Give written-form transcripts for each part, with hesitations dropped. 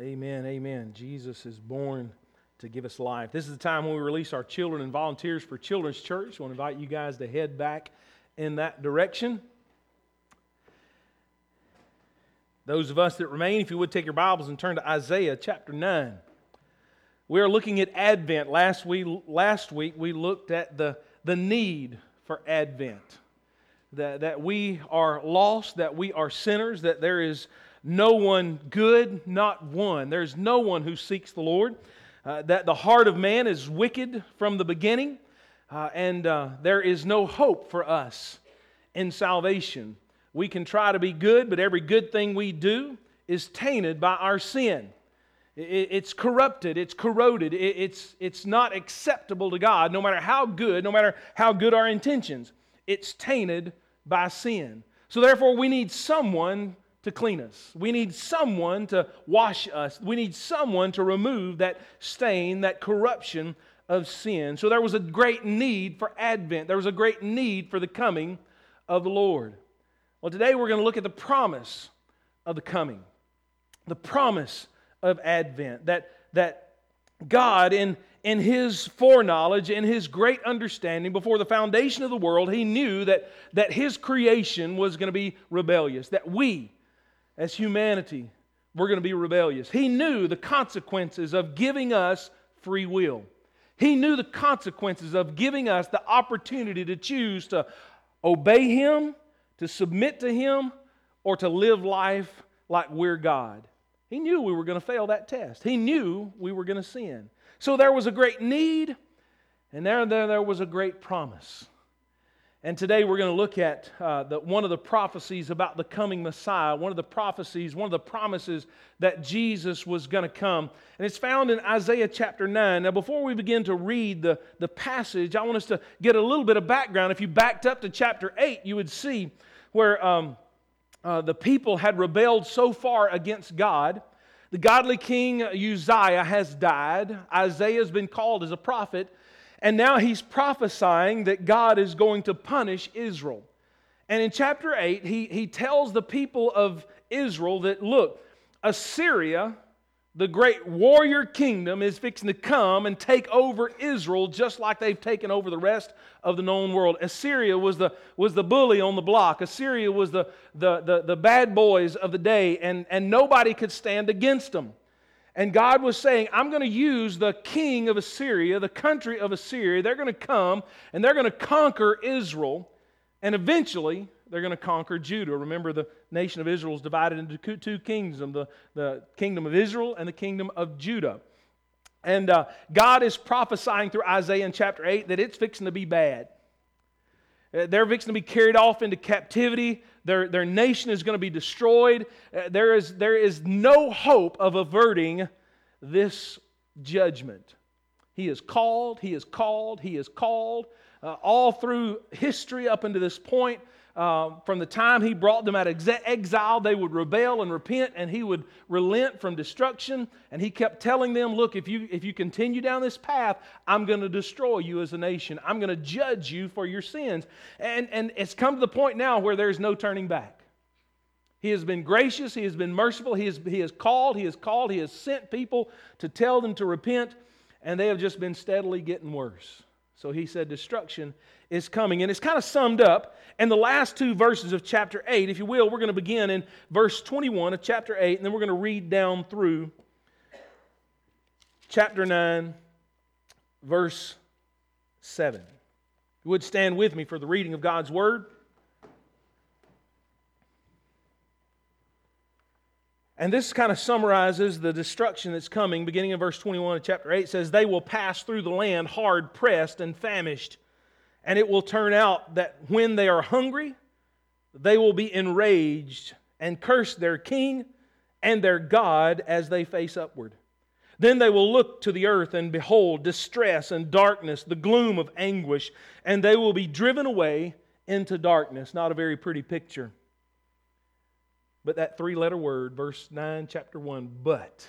Amen, amen. Jesus is born to give us life. This is the time when we release our children and volunteers for Children's Church. I want to invite you guys to head back in that direction. Those of us that remain, if you would take your Bibles and turn to Isaiah chapter 9. We are looking at Advent. Last week we looked at the need for Advent. That we are lost, that we are sinners, that there is no one good, not one. There's no one who seeks the Lord. That the heart of man is wicked from the beginning. And there is no hope for us in salvation. We can try to be good, but every good thing we do is tainted by our sin. It's corrupted, it's corroded, it's not acceptable to God, no matter how good our intentions. It's tainted by sin. So therefore we need someone to clean us. We need someone to wash us. We need someone to remove that stain, that corruption of sin. So there was a great need for Advent. There was a great need for the coming of the Lord. Well, today we're going to look at the promise of the coming. The promise of Advent. That God, in His foreknowledge, in His great understanding, before the foundation of the world, He knew that His creation was going to be rebellious. That we, as humanity, we're going to be rebellious. He knew the consequences of giving us free will. He knew the consequences of giving us the opportunity to choose to obey Him, to submit to Him, or to live life like we're God. He knew we were going to fail that test. He knew we were going to sin. So there was a great need, and there was a great promise. And today we're going to look at one of the prophecies about the coming Messiah, one of the promises that Jesus was going to come. And it's found in Isaiah chapter 9. Now before we begin to read the passage, I want us to get a little bit of background. If you backed up to chapter 8, you would see where the people had rebelled so far against God. The godly king Uzziah has died. Isaiah has been called as a prophet. And now he's prophesying that God is going to punish Israel. And in chapter 8, he tells the people of Israel that, look, Assyria, the great warrior kingdom, is fixing to come and take over Israel just like they've taken over the rest of the known world. Assyria was the bully on the block. Assyria was the bad boys of the day, and nobody could stand against them. And God was saying, I'm going to use the king of Assyria, the country of Assyria. They're going to come and they're going to conquer Israel. And eventually, they're going to conquer Judah. Remember, the nation of Israel is divided into two kingdoms, the kingdom of Israel and the kingdom of Judah. And God is prophesying through Isaiah in chapter 8 that it's fixing to be bad. They're fixing to be carried off into captivity. Their nation is going to be destroyed. There is no hope of averting this judgment. He is called. All through history up until this point. From the time He brought them out of exile, they would rebel and repent, and He would relent from destruction. And He kept telling them, look, if you continue down this path, I'm going to destroy you as a nation. I'm going to judge you for your sins. And it's come to the point now where there's no turning back. He has been gracious. He has been merciful. He has called. He has sent people to tell them to repent, and they have just been steadily getting worse. So He said destruction is coming. And it's kind of summed up in the last two verses of chapter 8. If you will, we're going to begin in verse 21 of chapter 8, and then we're going to read down through chapter 9, verse 7. If you would stand with me for the reading of God's Word. And this kind of summarizes the destruction that's coming. Beginning in verse 21 of chapter 8, it says, they will pass through the land hard pressed and famished. And it will turn out that when they are hungry, they will be enraged and curse their king and their God as they face upward. Then they will look to the earth and behold distress and darkness, the gloom of anguish, and they will be driven away into darkness. Not a very pretty picture. But that three-letter word, verse 9, chapter 1, but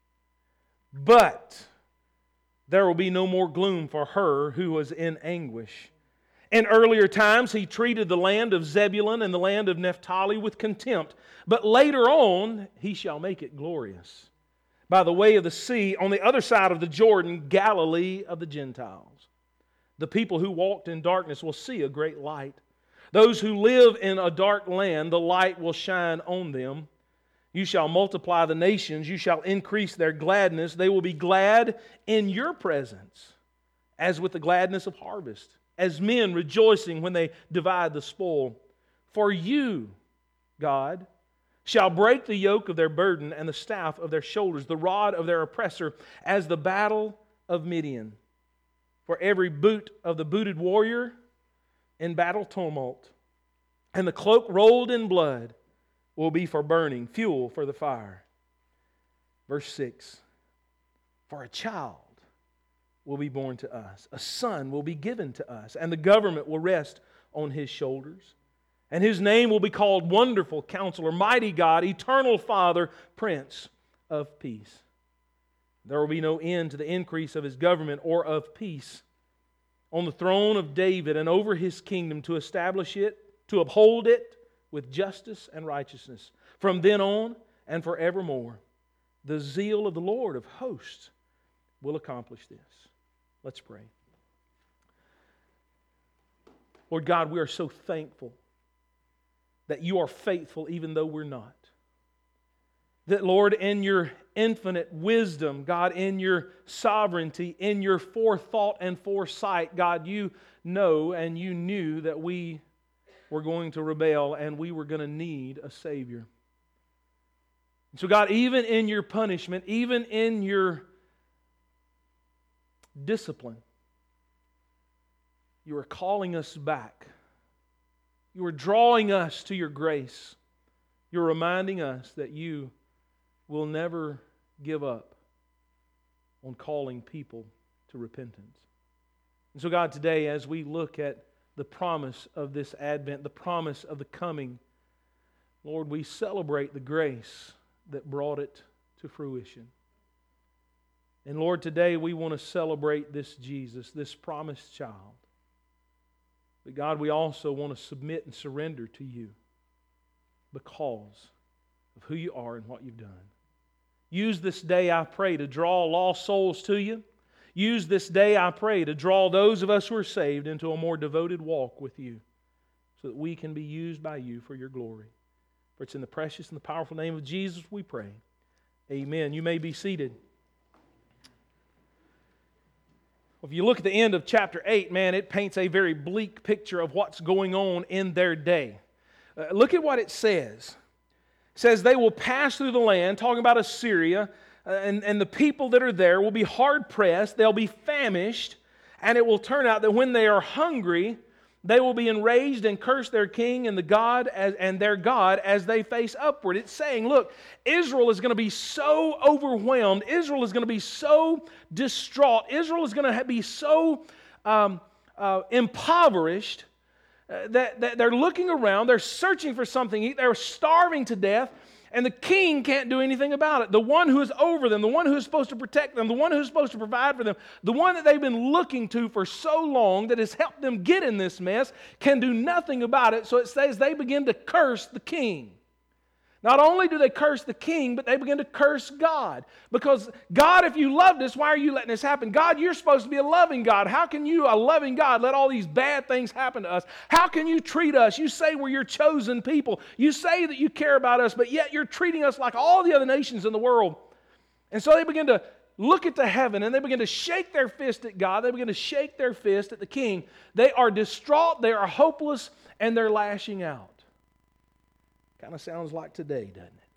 there will be no more gloom for her who was in anguish. In earlier times, He treated the land of Zebulun and the land of Naphtali with contempt, but later on, He shall make it glorious. by the way of the sea, on the other side of the Jordan, Galilee of the Gentiles. The people who walked in darkness will see a great light. Those who live in a dark land, the light will shine on them. You shall multiply the nations, you shall increase their gladness. They will be glad in your presence, as with the gladness of harvest, as men rejoicing when they divide the spoil. For you, God, shall break the yoke of their burden and the staff of their shoulders, the rod of their oppressor, as the battle of Midian. For every boot of the booted warrior in battle tumult, and the cloak rolled in blood will be for burning, fuel for the fire. Verse 6, for a child will be born to us, a son will be given to us, and the government will rest on his shoulders. And his name will be called Wonderful Counselor, Mighty God, Eternal Father, Prince of Peace. There will be no end to the increase of his government or of peace on the throne of David and over his kingdom, to establish it, to uphold it with justice and righteousness from then on and forevermore. The zeal of the Lord of hosts will accomplish this. Let's pray. Lord God, we are so thankful that you are faithful even though we're not. That, Lord, in your infinite wisdom, God, in your sovereignty, in your forethought and foresight, God, you know and you knew that we were going to rebel and we were going to need a Savior. And so, God, even in your punishment, even in your discipline, you are calling us back. You are drawing us to your grace. You're reminding us that you will never give up on calling people to repentance. And so, God, today as we look at the promise of this Advent, the promise of the coming, Lord, we celebrate the grace that brought it to fruition. And Lord, today we want to celebrate this Jesus, this promised child. But God, we also want to submit and surrender to you because of who you are and what you've done. Use this day, I pray, to draw lost souls to you. Use this day, I pray, to draw those of us who are saved into a more devoted walk with you so that we can be used by you for your glory. For it's in the precious and the powerful name of Jesus we pray. Amen. You may be seated. If you look at the end of chapter 8, man, it paints a very bleak picture of what's going on in their day. Look at what it says. It says they will pass through the land, talking about Assyria, and the people that are there will be hard-pressed, they'll be famished, and it will turn out that when they are hungry, they will be enraged and curse their king and their God as they face upward. It's saying, look, Israel is going to be so overwhelmed. Israel is going to be so distraught. Israel is going to be so impoverished that they're looking around. They're searching for something to eat. They're starving to death. And the king can't do anything about it. The one who is over them, the one who is supposed to protect them, the one who is supposed to provide for them, the one that they've been looking to for so long that has helped them get in this mess, can do nothing about it. So it says they begin to curse the king. Not only do they curse the king, but they begin to curse God. Because, God, if you loved us, why are you letting this happen? God, you're supposed to be a loving God. How can you, a loving God, let all these bad things happen to us? How can you treat us? You say we're your chosen people. You say that you care about us, but yet you're treating us like all the other nations in the world. And so they begin to look at the heaven and they begin to shake their fist at God. They begin to shake their fist at the king. They are distraught, they are hopeless, and they're lashing out. Kind of sounds like today, doesn't it?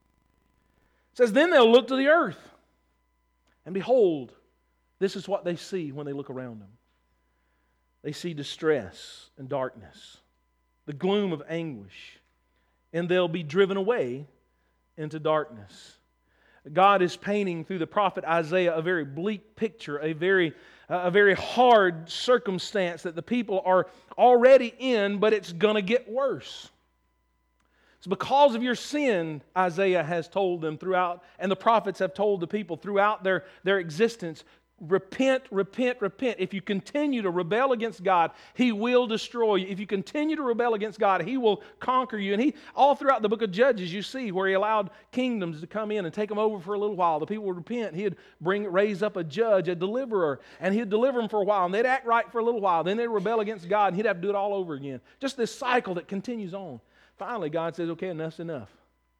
It says, then they'll look to the earth, and behold, this is what they see when they look around them. They see distress and darkness, the gloom of anguish, and they'll be driven away into darkness. God is painting through the prophet Isaiah a very bleak picture, a very hard circumstance that the people are already in, but it's going to get worse. It's because of your sin, Isaiah has told them throughout, and the prophets have told the people throughout their existence, repent, repent, repent. If you continue to rebel against God, He will destroy you. If you continue to rebel against God, He will conquer you. And all throughout the book of Judges, you see where He allowed kingdoms to come in and take them over for a little while. The people would repent. He'd raise up a judge, a deliverer, and He'd deliver them for a while. And they'd act right for a little while. Then they'd rebel against God, and He'd have to do it all over again. Just this cycle that continues on. Finally, God says, okay, enough's enough.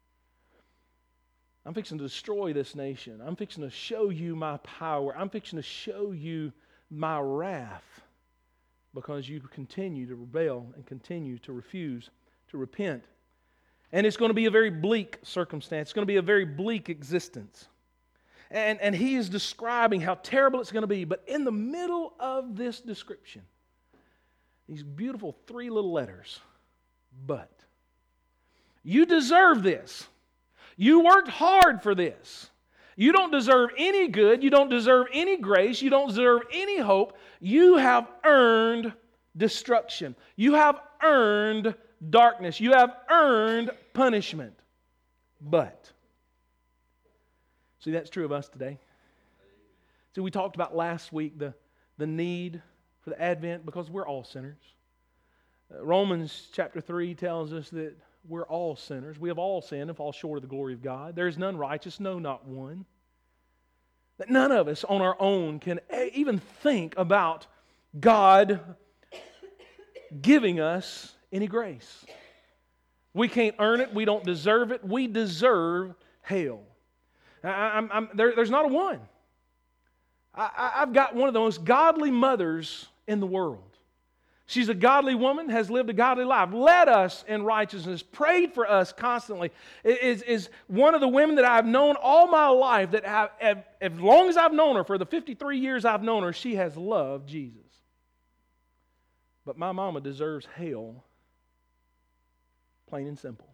I'm fixing to destroy this nation. I'm fixing to show you my power. I'm fixing to show you my wrath because you continue to rebel and continue to refuse to repent. And it's going to be a very bleak circumstance. It's going to be a very bleak existence. And he is describing how terrible it's going to be. But in the middle of this description, these beautiful 3 little letters, but. You deserve this. You worked hard for this. You don't deserve any good. You don't deserve any grace. You don't deserve any hope. You have earned destruction. You have earned darkness. You have earned punishment. But, see, that's true of us today. See, we talked about last week the need for the Advent because we're all sinners. Romans chapter 3 tells us that we're all sinners. We have all sinned and fall short of the glory of God. There is none righteous, no, not one. That none of us on our own can even think about God giving us any grace. We can't earn it. We don't deserve it. We deserve hell. There's not a one. I've got one of the most godly mothers in the world. She's a godly woman, has lived a godly life, led us in righteousness, prayed for us constantly, is one of the women that I've known all my life, that as long as I've known her, for the 53 years I've known her, she has loved Jesus. But my mama deserves hell, plain and simple.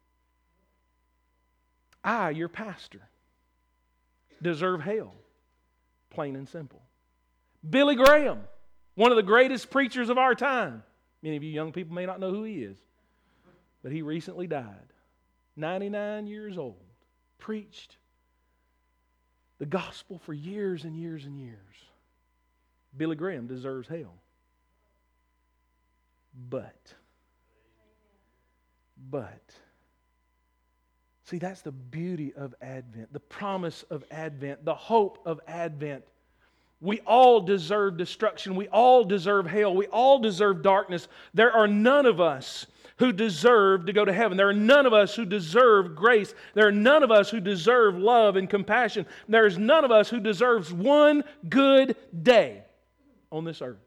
I, your pastor, deserve hell, plain and simple. Billy Graham, one of the greatest preachers of our time. Many of you young people may not know who he is. But he recently died. 99 years old. Preached the gospel for years and years and years. Billy Graham deserves hell. But. See, that's the beauty of Advent. The promise of Advent. The hope of Advent. We all deserve destruction. We all deserve hell. We all deserve darkness. There are none of us who deserve to go to heaven. There are none of us who deserve grace. There are none of us who deserve love and compassion. There is none of us who deserves one good day on this earth.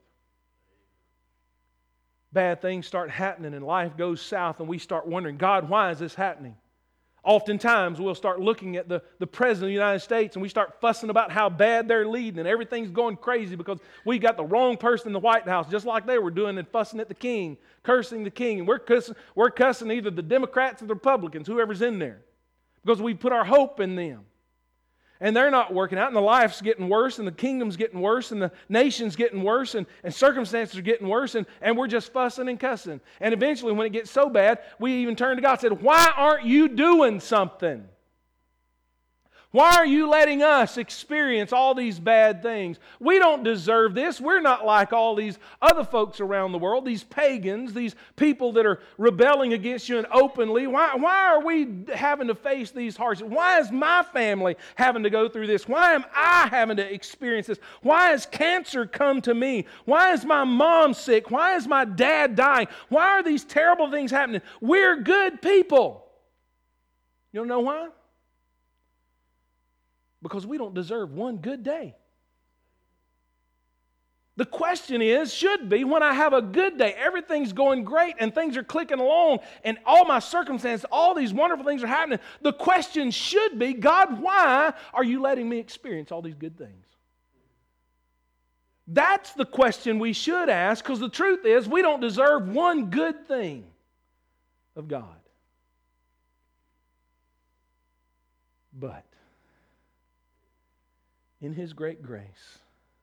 Bad things start happening and life goes south and we start wondering, God, why is this happening? Oftentimes, we'll start looking at the President of the United States and we start fussing about how bad they're leading and everything's going crazy because we got the wrong person in the White House, just like they were doing and fussing at the king, cursing the king. And we're cussing either the Democrats or the Republicans, whoever's in there, because we put our hope in them. And they're not working out, and the life's getting worse, and the kingdom's getting worse, and the nation's getting worse, and circumstances are getting worse, and we're just fussing and cussing. And eventually, when it gets so bad, we even turn to God and said, why aren't you doing something? Why are you letting us experience all these bad things? We don't deserve this. We're not like all these other folks around the world, these pagans, these people that are rebelling against you and openly. Why are we having to face these hardships? Why is my family having to go through this? Why am I having to experience this? Why has cancer come to me? Why is my mom sick? Why is my dad dying? Why are these terrible things happening? We're good people. You don't know why? Because we don't deserve one good day. The question is, should be, when I have a good day, everything's going great and things are clicking along and all my circumstances, all these wonderful things are happening. The question should be, God, why are you letting me experience all these good things? That's the question we should ask, because the truth is we don't deserve one good thing of God. But in His great grace,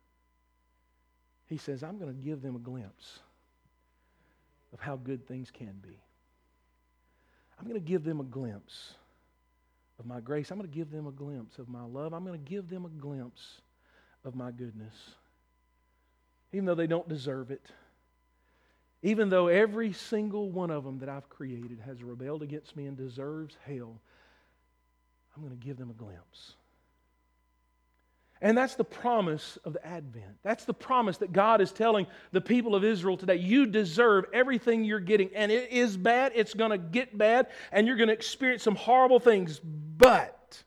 He says, I'm going to give them a glimpse of how good things can be. I'm going to give them a glimpse of my grace. I'm going to give them a glimpse of my love. I'm going to give them a glimpse of my goodness. Even though they don't deserve it. Even though every single one of them that I've created has rebelled against me and deserves hell, I'm going to give them a glimpse. And that's the promise of the Advent. That's the promise that God is telling the people of Israel today. You deserve everything you're getting. And it is bad. It's going to get bad. And you're going to experience some horrible things. But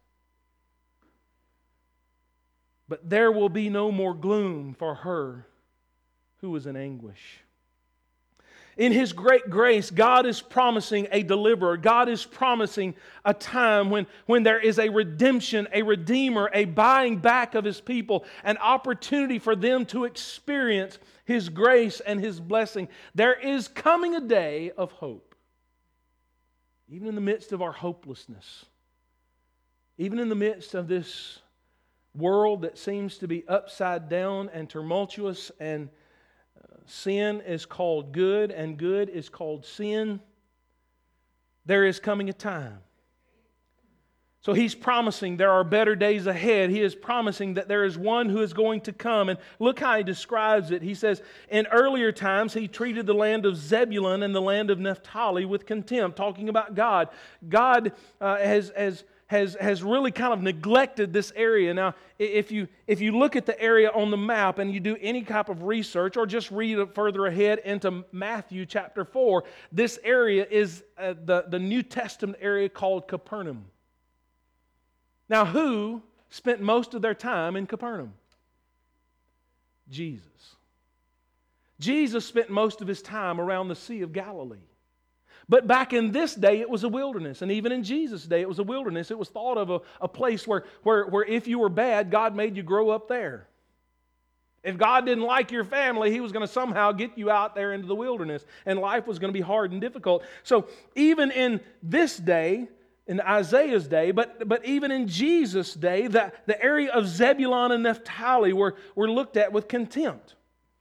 there will be no more gloom for her who was in anguish. In His great grace, God is promising a deliverer. God is promising a time when there is a redemption, a redeemer, a buying back of His people, an opportunity for them to experience His grace and His blessing. There is coming a day of hope. Even in the midst of our hopelessness, even in the midst of this world that seems to be upside down and tumultuous, and sin is called good, and good is called sin, there is coming a time. So He's promising there are better days ahead. He is promising that there is one who is going to come. And look how He describes it. He says, in earlier times He treated the land of Zebulun and the land of Naphtali with contempt, talking about God. God has really kind of neglected this area. Now, if you look at the area on the map and you do any type of research or just read it further ahead into Matthew chapter 4, this area is the New Testament area called Capernaum. Now, who spent most of their time in Capernaum? Jesus. Jesus spent most of His time around the Sea of Galilee. But back in this day, it was a wilderness. And even in Jesus' day, it was a wilderness. It was thought of a place where if you were bad, God made you grow up there. If God didn't like your family, He was going to somehow get you out there into the wilderness. And life was going to be hard and difficult. So even in this day, in Isaiah's day, but even in Jesus' day, the area of Zebulun and Naphtali were looked at with contempt.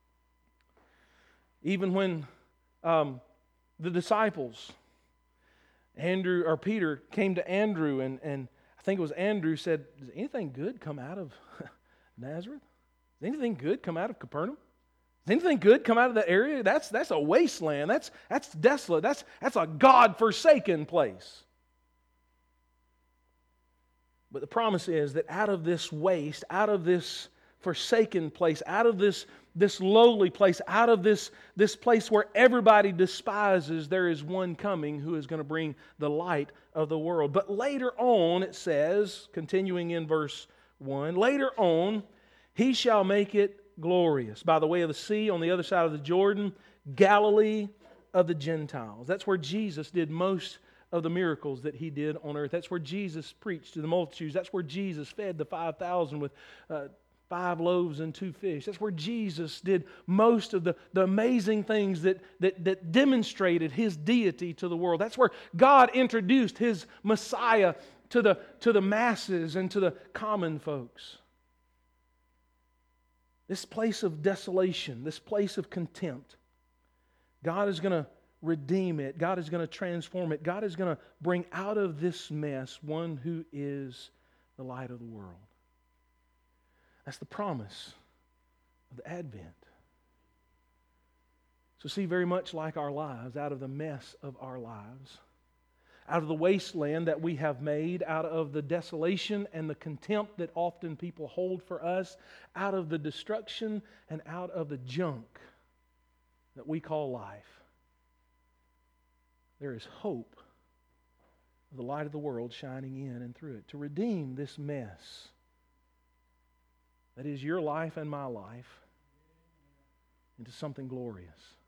Even when the disciples, Andrew or Peter, came to Andrew, and I think it was Andrew, said, "Does anything good come out of Nazareth? Does anything good come out of Capernaum? Does anything good come out of that area? That's a wasteland. That's desolate. That's a God-forsaken place." But the promise is that out of this waste, out of this forsaken place, out of this lowly place, out of this place where everybody despises, there is one coming who is going to bring the light of the world. But later on, it says, continuing in verse 1, later on, He shall make it glorious by the way of the sea on the other side of the Jordan, Galilee of the Gentiles. That's where Jesus did most of the miracles that He did on earth. That's where Jesus preached to the multitudes. That's where Jesus fed the 5,000 with 5 loaves and 2 fish. That's where Jesus did most of the amazing things that demonstrated His deity to the world. That's where God introduced His Messiah to the masses and to the common folks. This place of desolation, this place of contempt, God is going to redeem it. God is going to transform it. God is going to bring out of this mess one who is the light of the world. That's the promise of the Advent. So see, very much like our lives, out of the mess of our lives, out of the wasteland that we have made, out of the desolation and the contempt that often people hold for us, out of the destruction and out of the junk that we call life, there is hope of the light of the world shining in and through it to redeem this mess that is your life and my life into something glorious.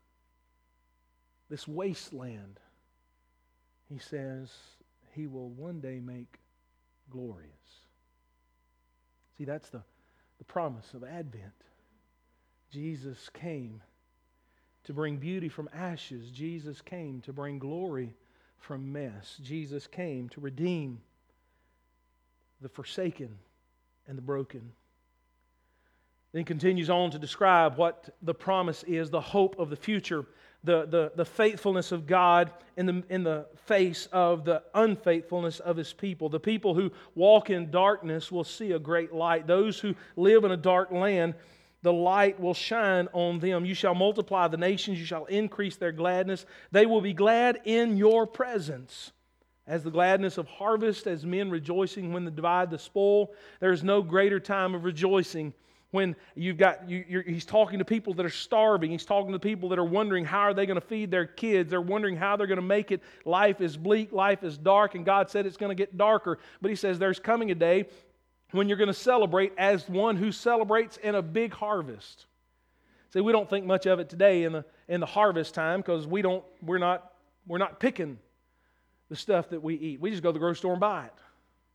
This wasteland, He says, He will one day make glorious. See, that's the promise of Advent. Jesus came to bring beauty from ashes. Jesus came to bring glory from mess. Jesus came to redeem the forsaken and the broken. Then continues on to describe what the promise is, the hope of the future. the faithfulness of God in the face of the unfaithfulness of His people. The people who walk in darkness will see a great light. Those who live in a dark land, the light will shine on them. You shall multiply the nations, you shall increase their gladness. They will be glad in your presence. As the gladness of harvest, as men rejoicing when they divide the spoil, there is no greater time of rejoicing when he's talking to people that are starving. He's talking to people that are wondering how are they going to feed their kids. They're wondering how they're going to make it. Life is bleak, life is dark, and God said it's going to get darker. But He says there's coming a day when you're going to celebrate as one who celebrates in a big harvest. See, we don't think much of it today in the harvest time because we're not picking the stuff that we eat. We just go to the grocery store and buy it.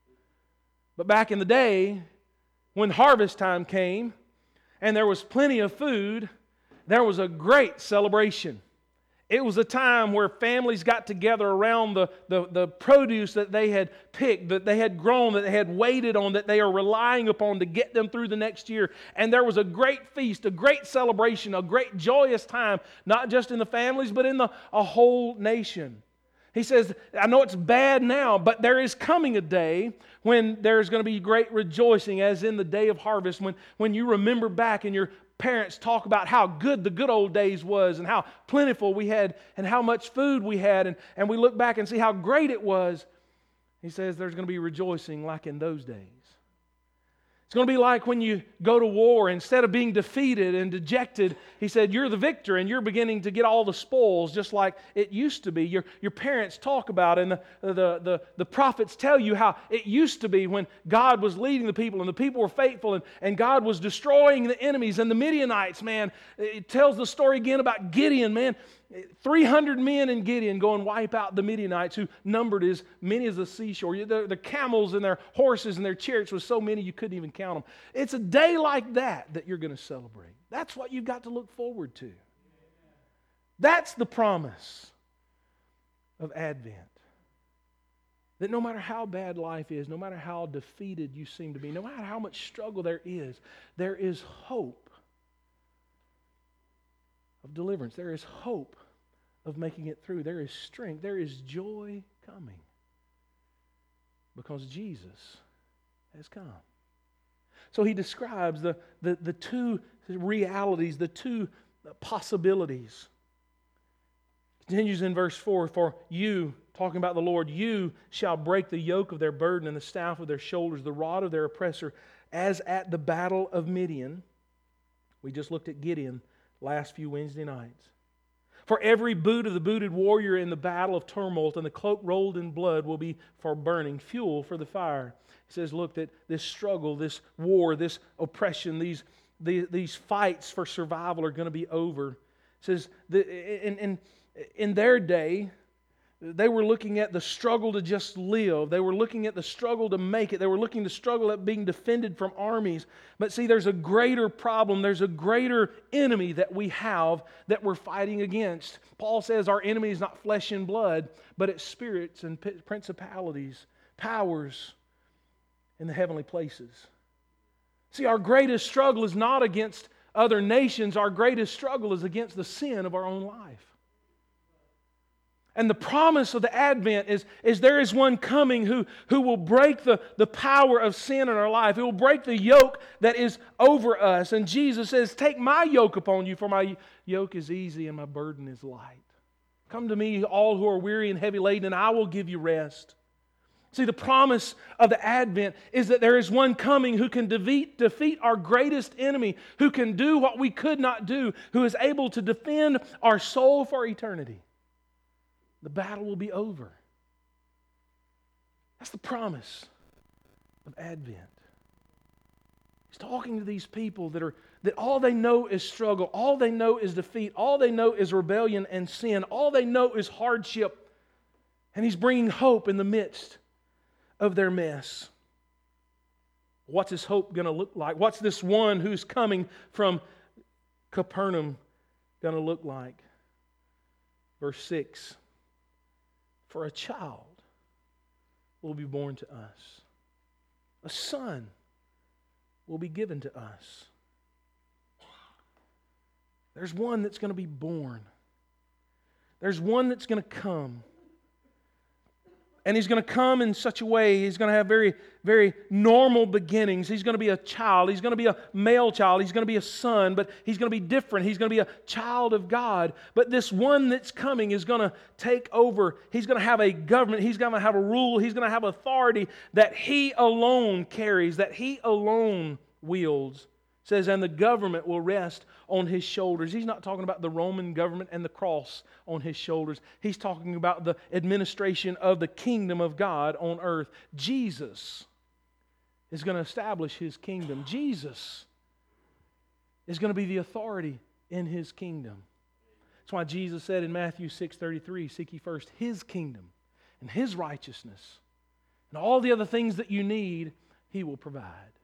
But back in the day, when harvest time came and there was plenty of food, there was a great celebration. It was a time where families got together around the produce that they had picked, that they had grown, that they had waited on, that they are relying upon to get them through the next year. And there was a great feast, a great celebration, a great joyous time, not just in the families, but in a whole nation. He says, I know it's bad now, but there is coming a day when there's going to be great rejoicing, as in the day of harvest, when you remember back and your parents talk about how good the good old days was and how plentiful we had and how much food we had, and we look back and see how great it was. He says there's going to be rejoicing like in those days. It's going to be like when you go to war, instead of being defeated and dejected, He said, you're the victor and you're beginning to get all the spoils just like it used to be. Your parents talk about it, and the prophets tell you how it used to be when God was leading the people and the people were faithful and God was destroying the enemies and the Midianites, man. It tells the story again about Gideon, man. 300 men in Gideon go and wipe out the Midianites, who numbered as many as the seashore. The camels and their horses and their chariots was so many you couldn't even count them. It's a day like that you're going to celebrate. That's what you've got to look forward to. That's the promise of Advent. That no matter how bad life is, no matter how defeated you seem to be, no matter how much struggle there is hope of deliverance. There is hope of making it through. There is strength. There is joy coming because Jesus has come. So he describes the two realities, the two possibilities. Continues in verse 4, for you, talking about the Lord, you shall break the yoke of their burden and the staff of their shoulders, the rod of their oppressor, as at the battle of Midian. We just looked at Gideon last few Wednesday nights. For every boot of the booted warrior in the battle of tumult and the cloak rolled in blood will be for burning, fuel for the fire. He says, look, that this struggle, this war, this oppression, these fights for survival are going to be over. He says, in their day, they were looking at the struggle to just live. They were looking at the struggle to make it. They were looking to struggle at being defended from armies. But see, there's a greater problem. There's a greater enemy that we have that we're fighting against. Paul says our enemy is not flesh and blood, but it's spirits and principalities, powers in the heavenly places. See, our greatest struggle is not against other nations. Our greatest struggle is against the sin of our own life. And the promise of the Advent is there is one coming who will break the power of sin in our life. He will break the yoke that is over us. And Jesus says, take my yoke upon you, for my yoke is easy and my burden is light. Come to me, all who are weary and heavy laden, and I will give you rest. See, the promise of the Advent is that there is one coming who can defeat our greatest enemy, who can do what we could not do, who is able to defend our soul for eternity. The battle will be over. That's the promise of Advent. He's talking to these people that all they know is struggle, all they know is defeat, all they know is rebellion and sin, all they know is hardship. And He's bringing hope in the midst of their mess. What's His hope going to look like? What's this one who's coming from Capernaum going to look like? Verse 6. For a child will be born to us. A son will be given to us. There's one that's going to be born. There's one that's going to come. And He's going to come in such a way, He's going to have very, very normal beginnings. He's going to be a child. He's going to be a male child. He's going to be a son, but He's going to be different. He's going to be a child of God. But this one that's coming is going to take over. He's going to have a government. He's going to have a rule. He's going to have authority that He alone carries, that He alone wields. It says, and the government will rest on His shoulders. He's not talking about the Roman government and the cross on His shoulders. He's talking about the administration of the kingdom of God on earth. Jesus is going to establish His kingdom. Jesus is going to be the authority in His kingdom. That's why Jesus said in Matthew 6:33, seek ye first His kingdom and His righteousness, and all the other things that you need, He will provide.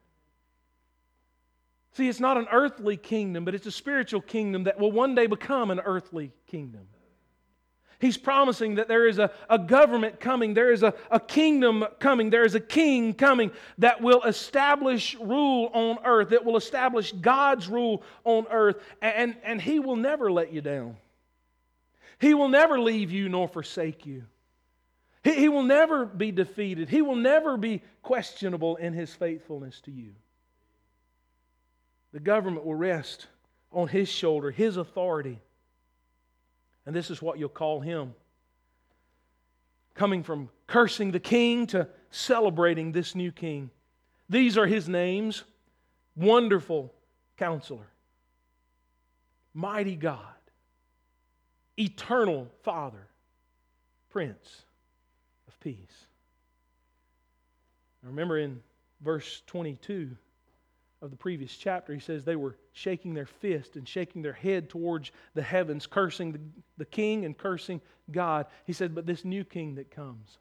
See, it's not an earthly kingdom, but it's a spiritual kingdom that will one day become an earthly kingdom. He's promising that there is a government coming, there is a kingdom coming, there is a king coming that will establish rule on earth, that will establish God's rule on earth, and He will never let you down. He will never leave you nor forsake you. He will never be defeated. He will never be questionable in His faithfulness to you. The government will rest on His shoulder, His authority. And this is what you'll call Him. Coming from cursing the king to celebrating this new king. These are His names. Wonderful Counselor. Mighty God. Eternal Father. Prince of Peace. Now remember in verse 22 of the previous chapter, he says they were shaking their fist and shaking their head towards the heavens, cursing the king and cursing God. He said, but this new king that comes,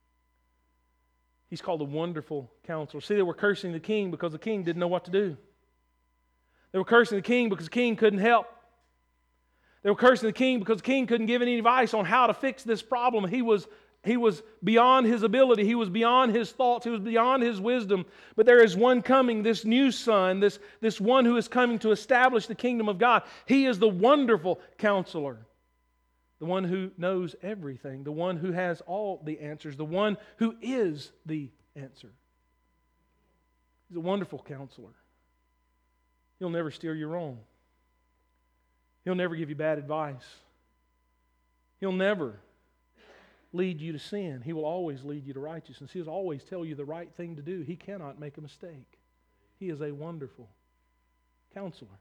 He's called the Wonderful Counselor. See, they were cursing the king because the king didn't know what to do. They were cursing the king because the king couldn't help. They were cursing the king because the king couldn't give any advice on how to fix this problem. He was beyond his ability. He was beyond his thoughts. He was beyond his wisdom. But there is one coming, this new son, this one who is coming to establish the kingdom of God. He is the Wonderful Counselor. The one who knows everything. The one who has all the answers. The one who is the answer. He's a wonderful counselor. He'll never steer you wrong. He'll never give you bad advice. He'll never lead you to sin. He will always lead you to righteousness. He'll always tell you the right thing to do. He cannot make a mistake. He is a wonderful counselor.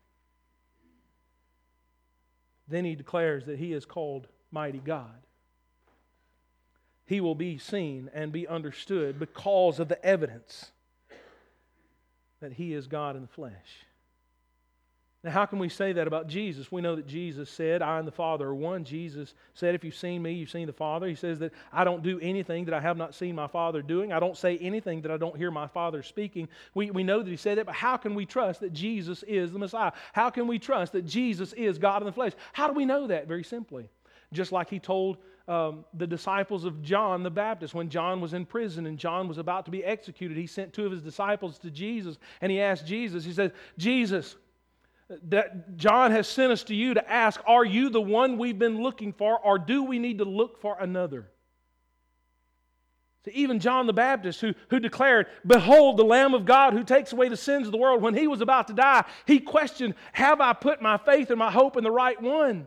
Then he declares that He is called Mighty God. He will be seen and be understood because of the evidence that He is God in the flesh. Now, how can we say that about Jesus? We know that Jesus said, I and the Father are one. Jesus said, if you've seen me, you've seen the Father. He says that I don't do anything that I have not seen my Father doing. I don't say anything that I don't hear my Father speaking. We know that He said that, but how can we trust that Jesus is the Messiah? How can we trust that Jesus is God in the flesh? How do we know that? Very simply. Just like He told the disciples of John the Baptist when John was in prison and John was about to be executed. He sent two of his disciples to Jesus and he asked Jesus, he said, Jesus, that John has sent us to you to ask, are you the one we've been looking for, or do we need to look for another? See, even John the Baptist, who declared, behold, the Lamb of God who takes away the sins of the world, when he was about to die, he questioned, have I put my faith and my hope in the right one?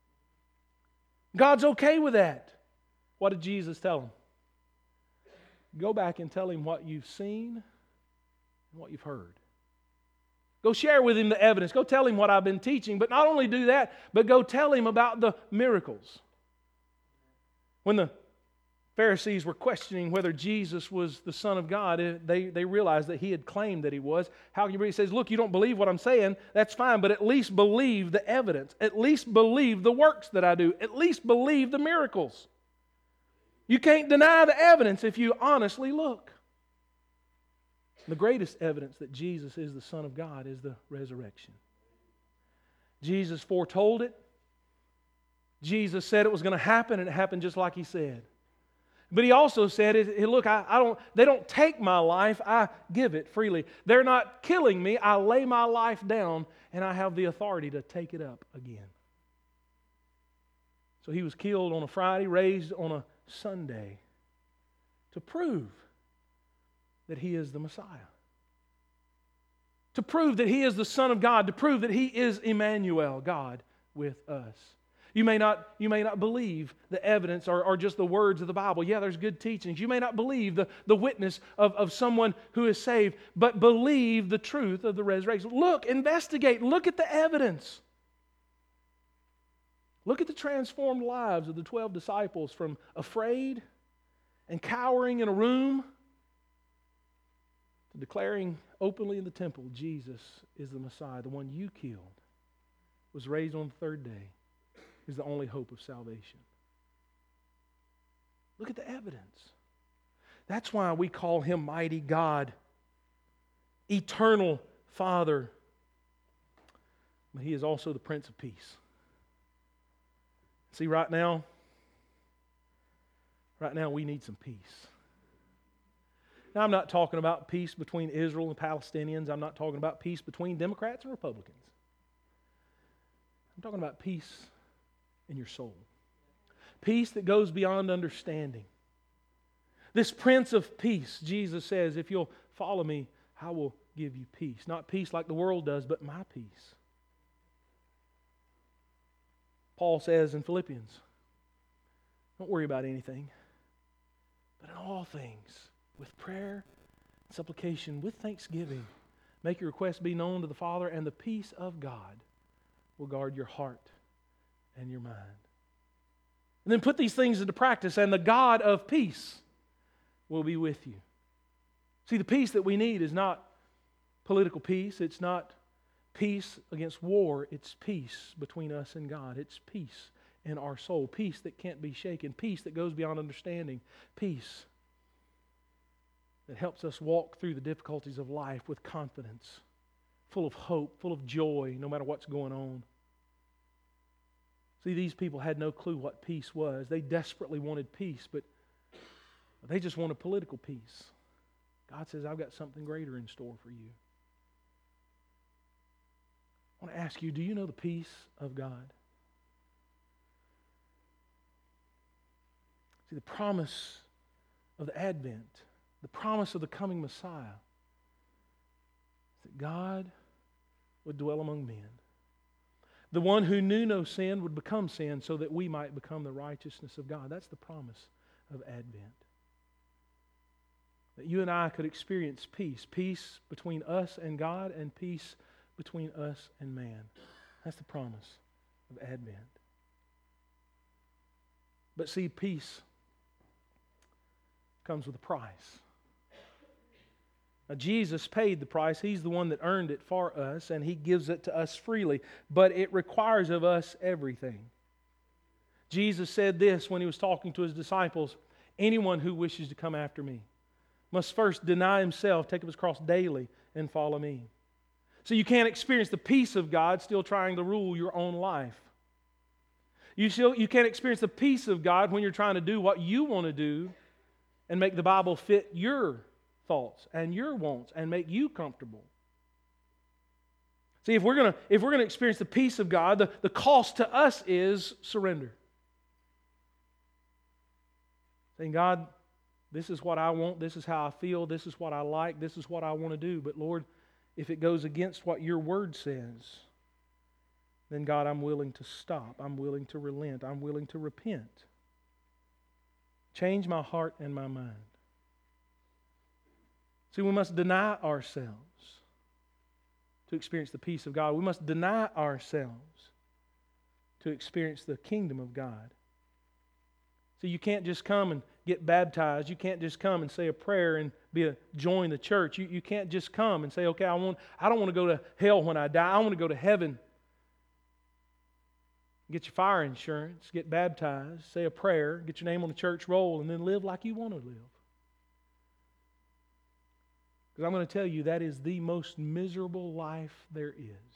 God's okay with that. What did Jesus tell him? Go back and tell him what you've seen and what you've heard. Go share with him the evidence. Go tell him what I've been teaching. But not only do that, but go tell him about the miracles. When the Pharisees were questioning whether Jesus was the Son of God, they realized that He had claimed that He was. How can you believe? He says, look, you don't believe what I'm saying. That's fine, but at least believe the evidence. At least believe the works that I do. At least believe the miracles. You can't deny the evidence if you honestly look. The greatest evidence that Jesus is the Son of God is the resurrection. Jesus foretold it. Jesus said it was going to happen, and it happened just like He said. But He also said, look, they don't take my life, I give it freely. They're not killing me, I lay my life down, and I have the authority to take it up again. So he was killed on a Friday, raised on a Sunday to prove that he is the Messiah. To prove that he is the Son of God, to prove that he is Emmanuel, God with us. You may not believe the evidence or just the words of the Bible. Yeah, there's good teachings. You may not believe the witness of someone who is saved, but believe the truth of the resurrection. Look, investigate, look at the evidence. Look at the transformed lives of the 12 disciples from afraid and cowering in a room to declaring openly in the temple, Jesus is the Messiah, the one you killed, was raised on the third day, is the only hope of salvation. Look at the evidence. That's why we call him mighty God, eternal Father. But he is also the Prince of Peace. See, right now we need some peace. Now, I'm not talking about peace between Israel and Palestinians. I'm not talking about peace between Democrats and Republicans. I'm talking about peace in your soul. Peace that goes beyond understanding. This Prince of Peace, Jesus says, if you'll follow me, I will give you peace. Not peace like the world does, but my peace. Paul says in Philippians, don't worry about anything, but in all things, with prayer and supplication, with thanksgiving, make your requests be known to the Father, and the peace of God will guard your heart and your mind. And then put these things into practice, and the God of peace will be with you. See, the peace that we need is not political peace. It's not peace against war. It's peace between us and God. It's peace in our soul. Peace that can't be shaken. Peace that goes beyond understanding. Peace that helps us walk through the difficulties of life with confidence, full of hope, full of joy, no matter what's going on. See, these people had no clue what peace was. They desperately wanted peace, but they just wanted political peace. God says, I've got something greater in store for you. I want to ask you, do you know the peace of God? See, the promise of the Advent, the promise of the coming Messiah, is that God would dwell among men. The one who knew no sin would become sin so that we might become the righteousness of God. That's the promise of Advent. That you and I could experience peace. Peace between us and God, and peace between us and man. That's the promise of Advent. But see, peace comes with a price. Now, Jesus paid the price. He's the one that earned it for us, and He gives it to us freely. But it requires of us everything. Jesus said this when He was talking to His disciples, anyone who wishes to come after me must first deny himself, take up his cross daily, and follow me. So you can't experience the peace of God still trying to rule your own life. You can't experience the peace of God when you're trying to do what you want to do and make the Bible fit your thoughts and your wants and make you comfortable. See, if we're going to experience the peace of God, the cost to us is surrender. Saying, God, this is what I want, this is how I feel, this is what I like, this is what I want to do. But Lord, if it goes against what your word says, then God, I'm willing to stop. I'm willing to relent. I'm willing to repent. Change my heart and my mind. See, we must deny ourselves to experience the peace of God. We must deny ourselves to experience the kingdom of God. So you can't just come and get baptized. You can't just come and say a prayer and join the church. You can't just come and say, okay, I don't want to go to hell when I die. I want to go to heaven. Get your fire insurance, get baptized, say a prayer, get your name on the church roll, and then live like you want to live. Because I'm going to tell you, that is the most miserable life there is.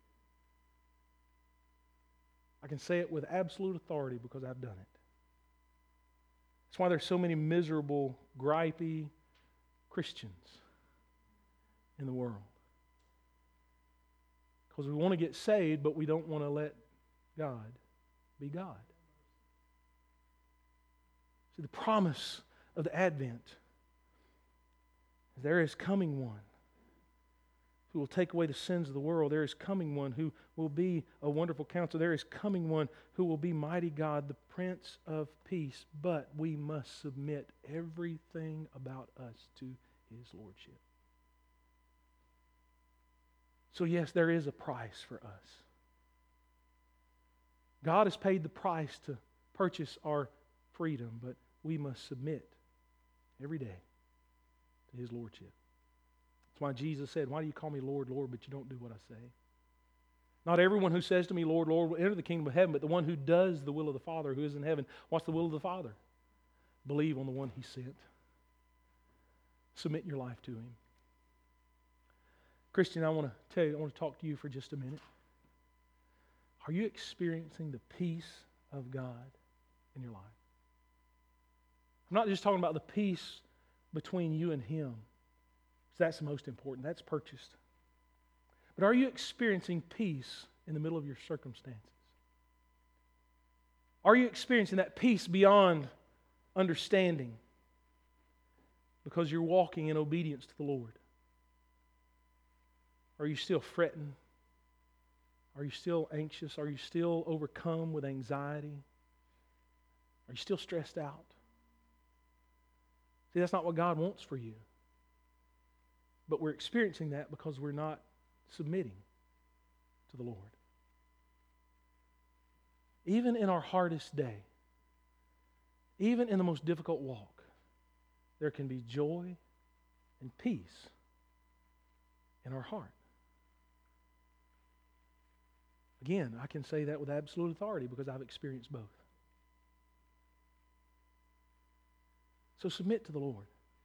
I can say it with absolute authority because I've done it. That's why there's so many miserable, gripey Christians in the world. Because we want to get saved, but we don't want to let God be God. See, the promise of the Advent is there is coming one who will take away the sins of the world. There is coming one who will be a wonderful counselor. There is coming one who will be mighty God, the Prince of Peace. But we must submit everything about us to His Lordship. So yes, there is a price for us. God has paid the price to purchase our freedom, but we must submit every day to His Lordship. That's why Jesus said, "Why do you call me Lord, Lord, but you don't do what I say?" Not everyone who says to me, "Lord, Lord," will enter the kingdom of heaven, but the one who does the will of the Father who is in heaven. What's the will of the Father? Believe on the one He sent. Submit your life to Him. Christian, I want to talk to you for just a minute. Are you experiencing the peace of God in your life? I'm not just talking about the peace between you and Him. That's the most important. That's purchased. But are you experiencing peace in the middle of your circumstances? Are you experiencing that peace beyond understanding because you're walking in obedience to the Lord? Are you still fretting? Are you still anxious? Are you still overcome with anxiety? Are you still stressed out? See, that's not what God wants for you. But we're experiencing that because we're not submitting to the Lord. Even in our hardest day, even in the most difficult walk, there can be joy and peace in our heart. Again, I can say that with absolute authority because I've experienced both. So submit to the Lord.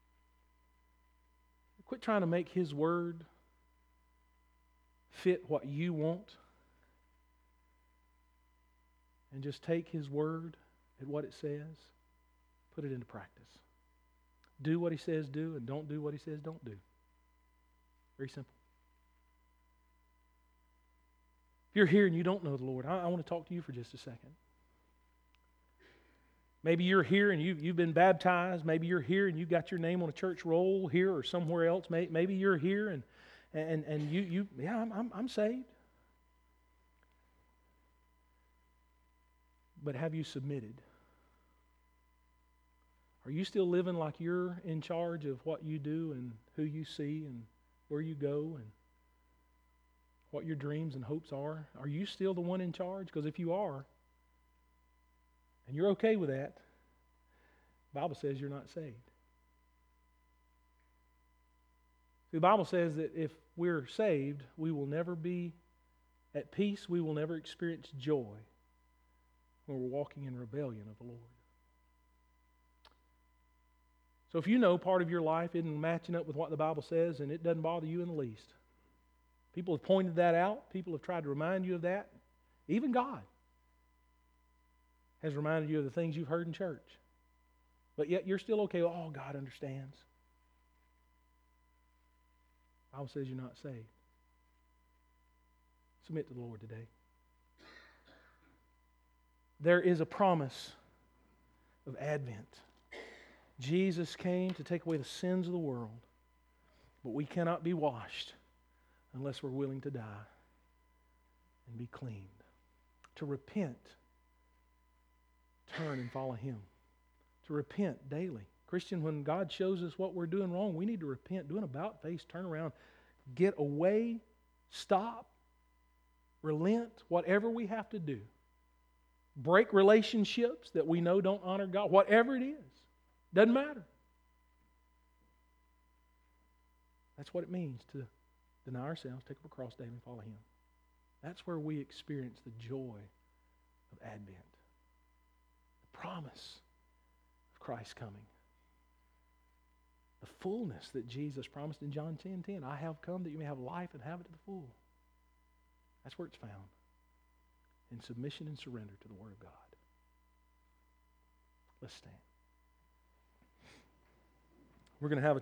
Quit trying to make His Word fit what you want. And just take His Word at what it says, put it into practice. Do what He says do, and don't do what He says don't do. Very simple. If you're here and you don't know the Lord, I want to talk to you for just a second. Maybe you're here and you've been baptized. Maybe you're here and you got your name on a church roll here or somewhere else. Maybe you're here and I'm saved. But have you submitted? Are you still living like you're in charge of what you do and who you see and where you go and what your dreams and hopes are? Are you still the one in charge? Because if you are, and you're okay with that, the Bible says you're not saved. The Bible says that if we're saved, we will never be at peace. We will never experience joy when we're walking in rebellion of the Lord. So if you know part of your life isn't matching up with what the Bible says, and it doesn't bother you in the least, people have pointed that out. People have tried to remind you of that. Even God has reminded you of the things you've heard in church. But yet you're still okay. Oh, God understands. The Bible says you're not saved. Submit to the Lord today. There is a promise of Advent. Jesus came to take away the sins of the world, but we cannot be washed unless we're willing to die and be cleaned. To repent, turn and follow Him. To repent daily. Christian, when God shows us what we're doing wrong, we need to repent, do an about-face, turn around, get away, stop, relent, whatever we have to do. Break relationships that we know don't honor God, whatever it is. Doesn't matter. That's what it means to deny ourselves, take up a cross daily, and follow Him. That's where we experience the joy of Advent. The promise of Christ coming. The fullness that Jesus promised in John 10:10. I have come that you may have life and have it to the full. That's where it's found. In submission and surrender to the Word of God. Let's stand. We're going to have a